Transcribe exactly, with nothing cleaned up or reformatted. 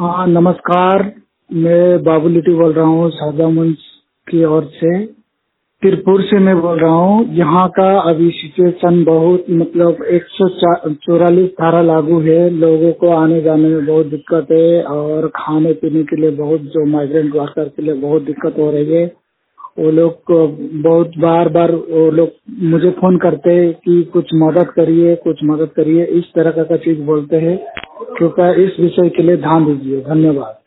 हाँ नमस्कार। मैं बाबू लिट्टी बोल रहा हूँ शारदा की ओर से। तिरपुर से मैं बोल रहा हूँ। यहाँ का अभी सिचुएशन बहुत मतलब एक सौ चौरालीस धारा लागू है। लोगों को आने जाने में बहुत दिक्कत है और खाने पीने के लिए बहुत जो माइग्रेंट वर्कर के लिए बहुत दिक्कत हो रही है। वो लोग को बहुत बार बार वो लोग मुझे फोन करते हैं कि कुछ मदद करिए कुछ मदद करिए इस तरह का चीज बोलते हैं। कृपया इस विषय के लिए ध्यान दीजिए। धन्यवाद।